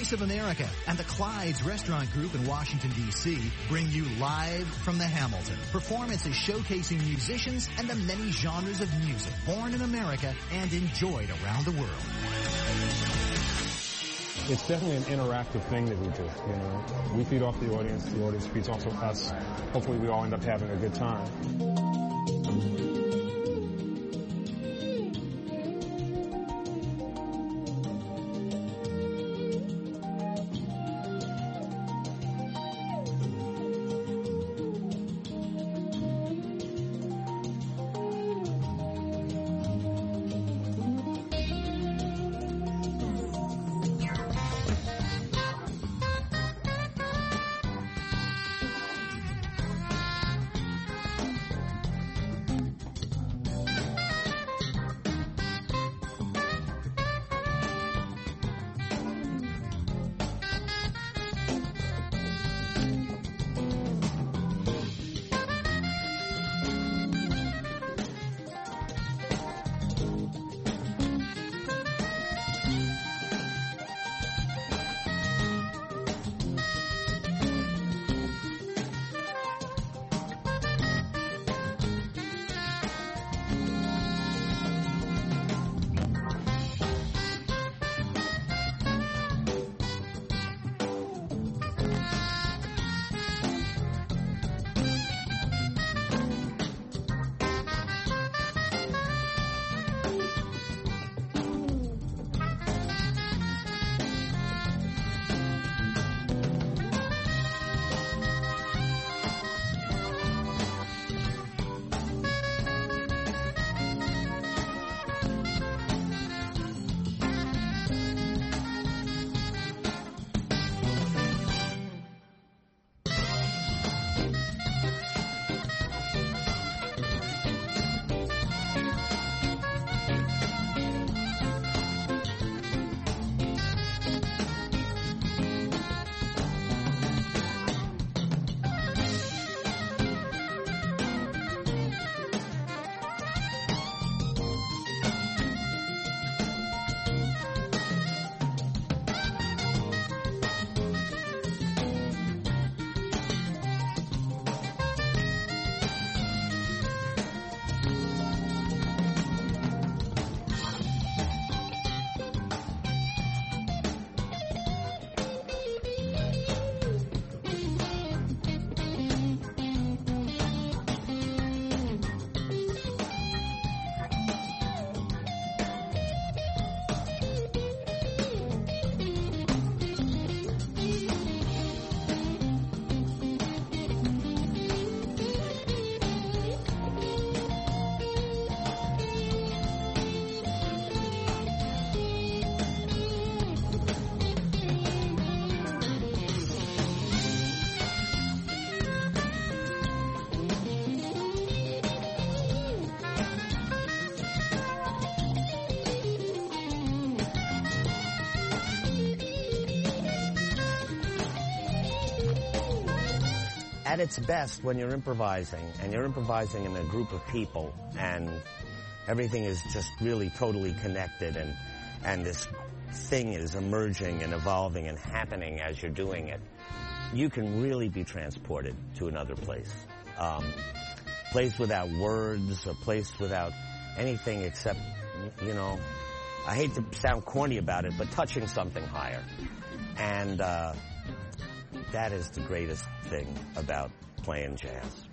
Voice of America and the Clyde's Restaurant Group in Washington, D.C. bring you Live from the Hamilton. Performances showcasing musicians and the many genres of music born in America and enjoyed around the world. It's definitely an interactive thing that we do, you know. We feed off the audience feeds off of us. Hopefully we all end up having a good time. At its best, when you're improvising, and you're improvising in a group of people, and everything is just really totally connected, and this thing is emerging and evolving and happening as you're doing it, you can really be transported to another place. Place without words, a place without anything except, you know, I hate to sound corny about it, but touching something higher. And that is the greatest thing about playing jazz.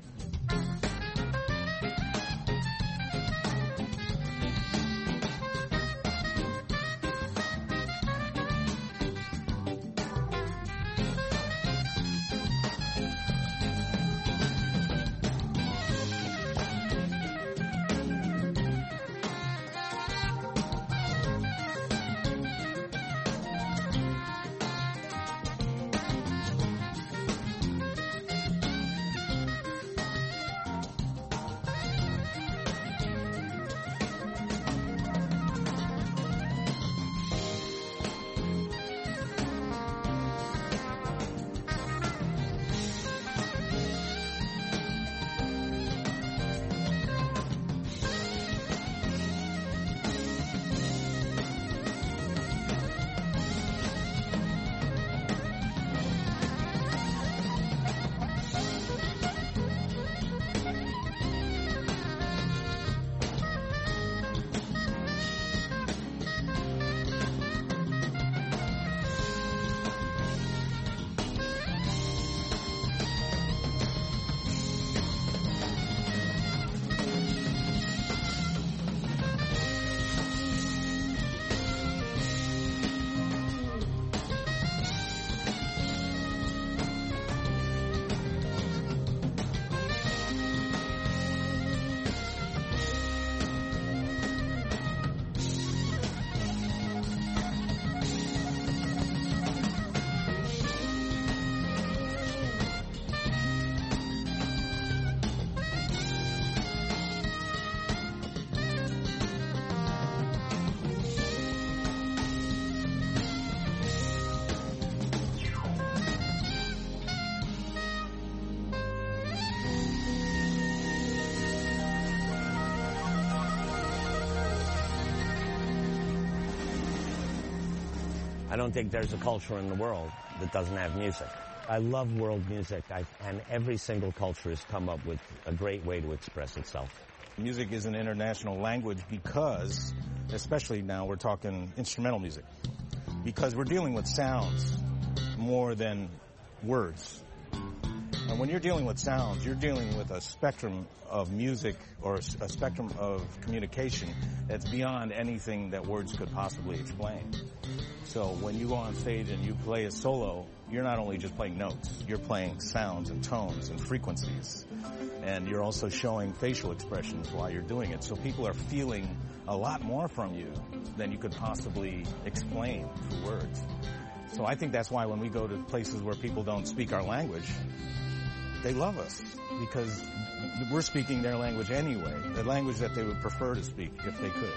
I don't think there's a culture in the world that doesn't have music. I love world music, and every single culture has come up with a great way to express itself. Music is an international language because, especially now we're talking instrumental music, because we're dealing with sounds more than words. And when you're dealing with sounds, you're dealing with a spectrum of music or a spectrum of communication that's beyond anything that words could possibly explain. So when you go on stage and you play a solo, you're not only just playing notes, you're playing sounds and tones and frequencies. And you're also showing facial expressions while you're doing it. So people are feeling a lot more from you than you could possibly explain through words. So I think that's why when we go to places where people don't speak our language, they love us because we're speaking their language anyway, the language that they would prefer to speak if they could.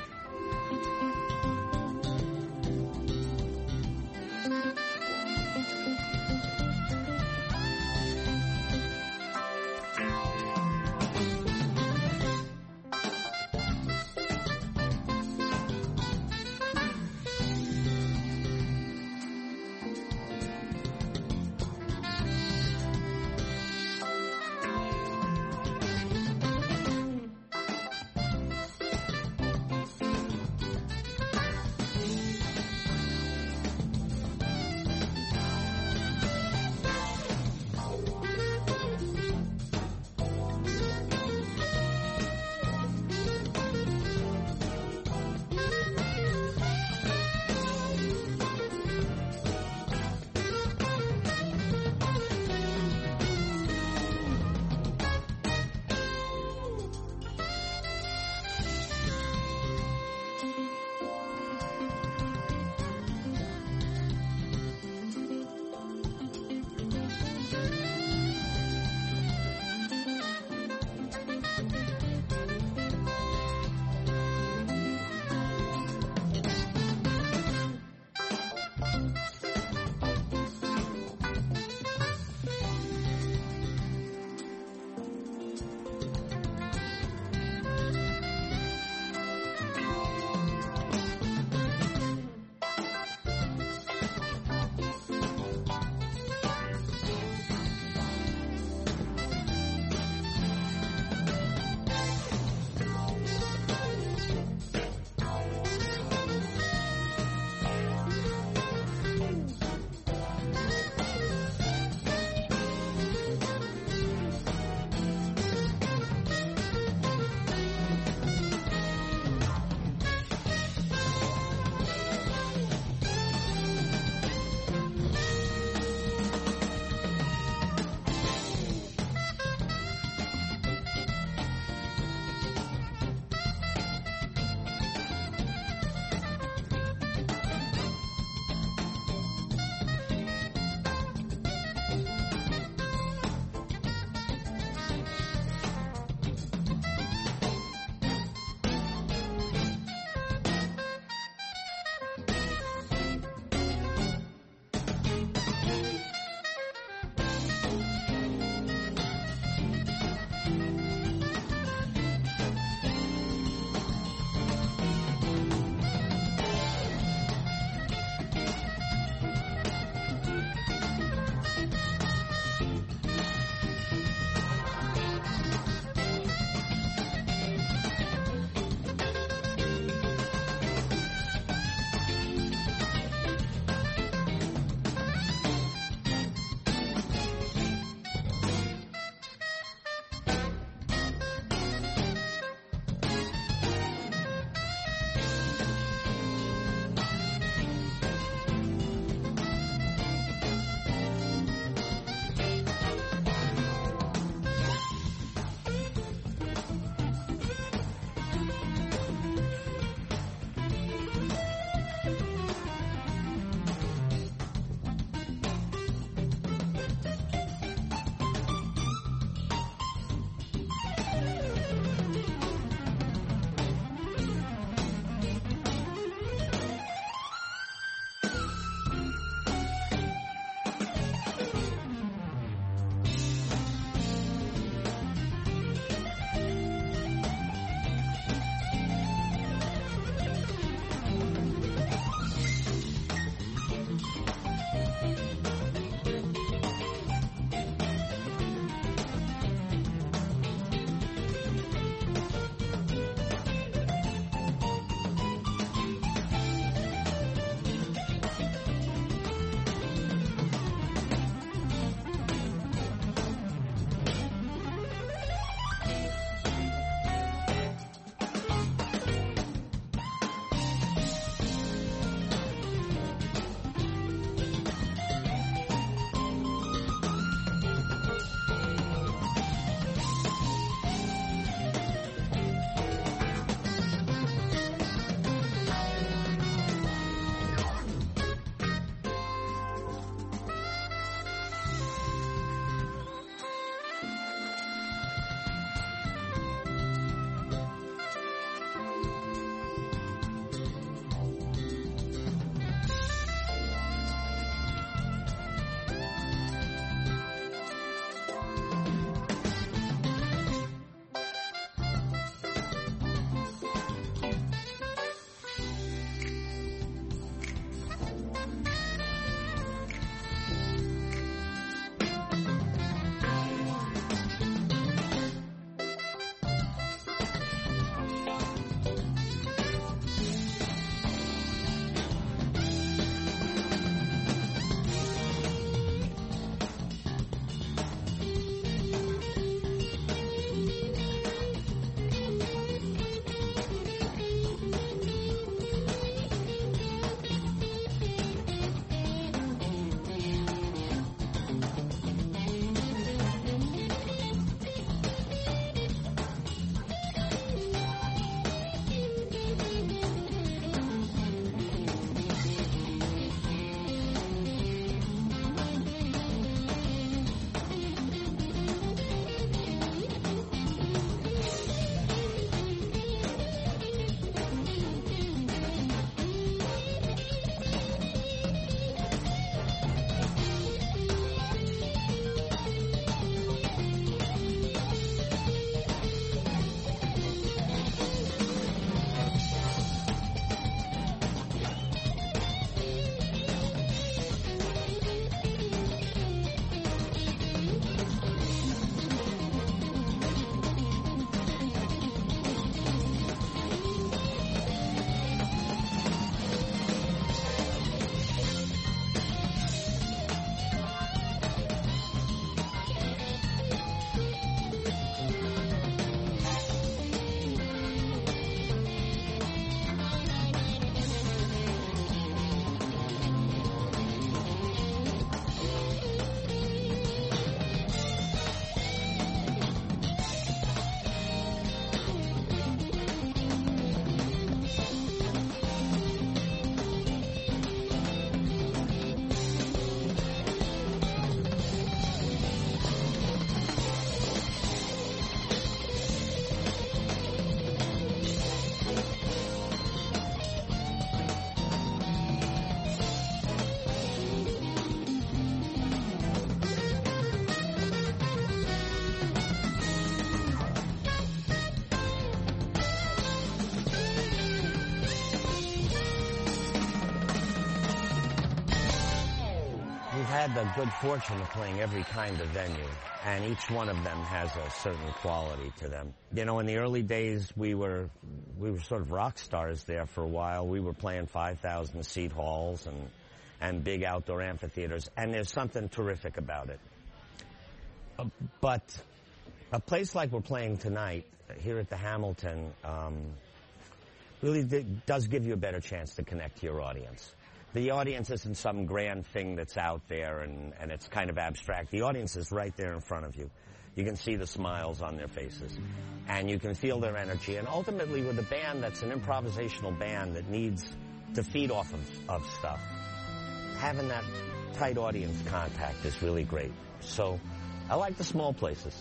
had the good fortune of playing every kind of venue, and each one of them has a certain quality to them. You know, in the early days, we were sort of rock stars there for a while. We were playing 5,000-seat halls and big outdoor amphitheaters, and there's something terrific about it. But a place like we're playing tonight, here at the Hamilton, really does give you a better chance to connect to your audience. The audience isn't some grand thing that's out there and it's kind of abstract. The audience is right there in front of you. You can see the smiles on their faces, and you can feel their energy. And ultimately, with a band that's an improvisational band that needs to feed off of stuff, having that tight audience contact is really great. So I like the small places.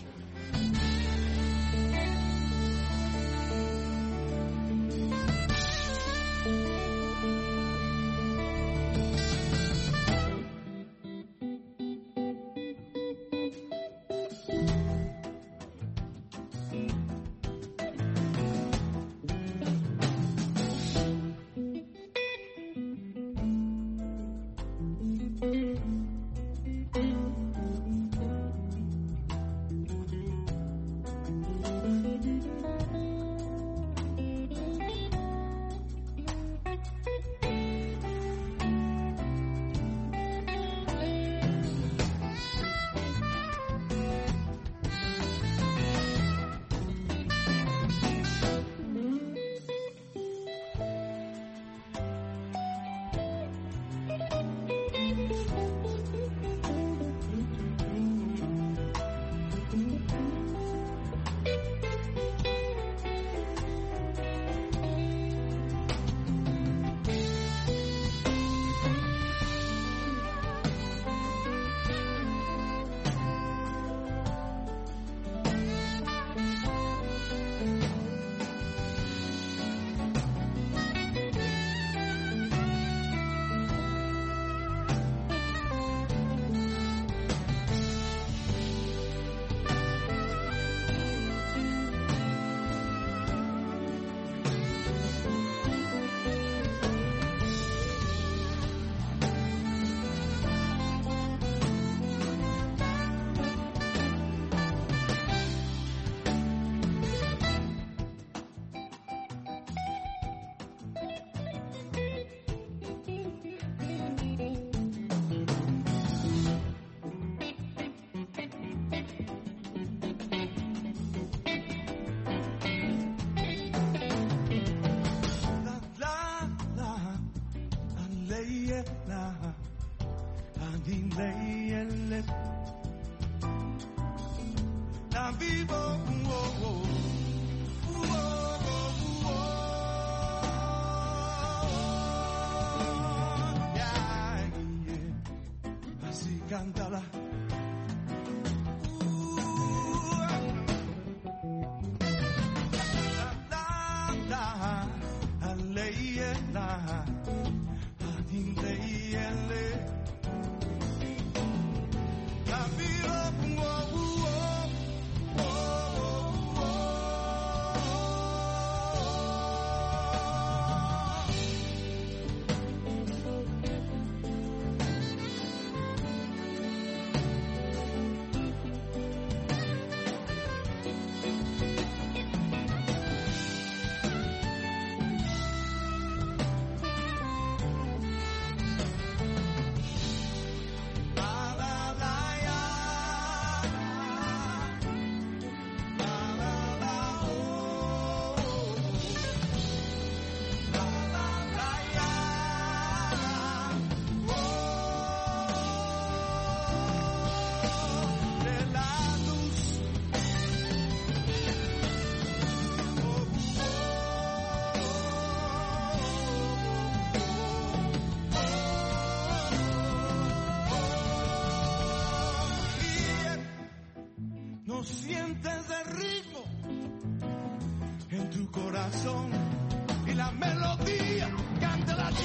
Sientes el ritmo en tu corazón y la melodía canta la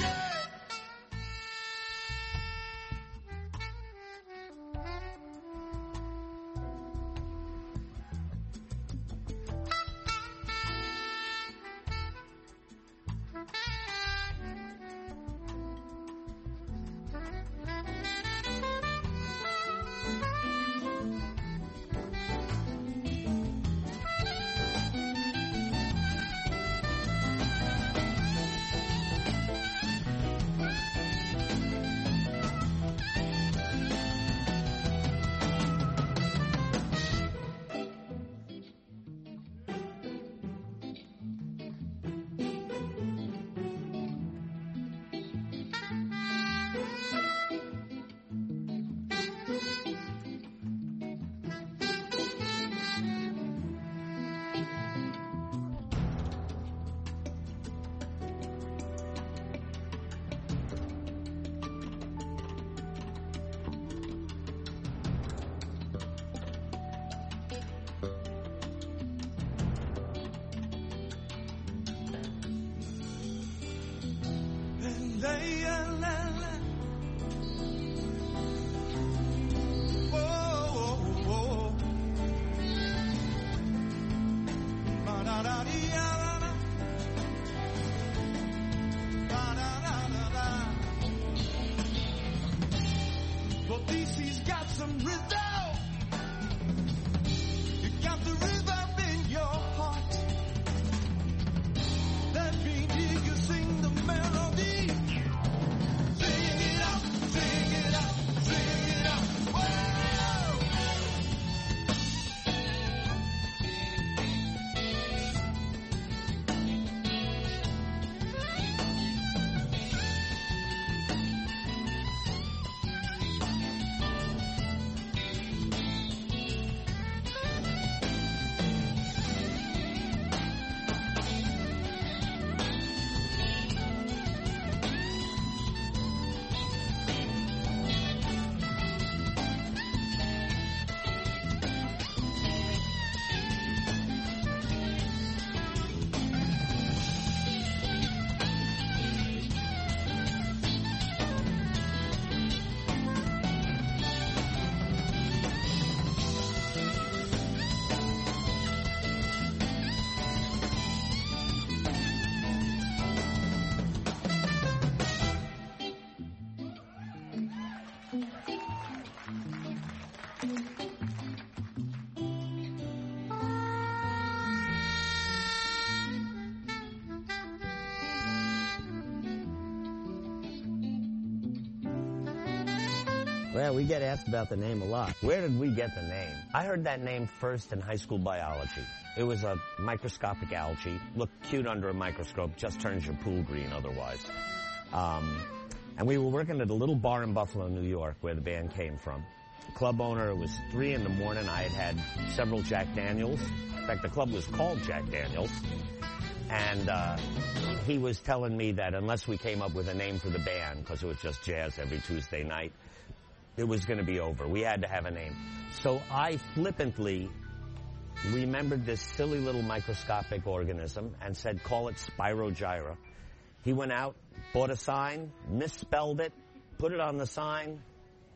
Well, we get asked about the name a lot. Where did we get the name? I heard that name first in high school biology. It was a microscopic algae. Looked cute under a microscope, just turns your pool green otherwise. And we were working at a little bar in Buffalo, New York, where the band came from. The club owner, it was 3 in the morning. I had several Jack Daniels. In fact, the club was called Jack Daniels. And he was telling me that unless we came up with a name for the band, because it was just jazz every Tuesday night, it was going to be over. We had to have a name. So I flippantly remembered this silly little microscopic organism and said, call it Spirogyra. He went out, bought a sign, misspelled it, put it on the sign.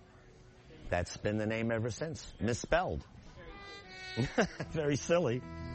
That's been the name ever since. Misspelled. Very silly.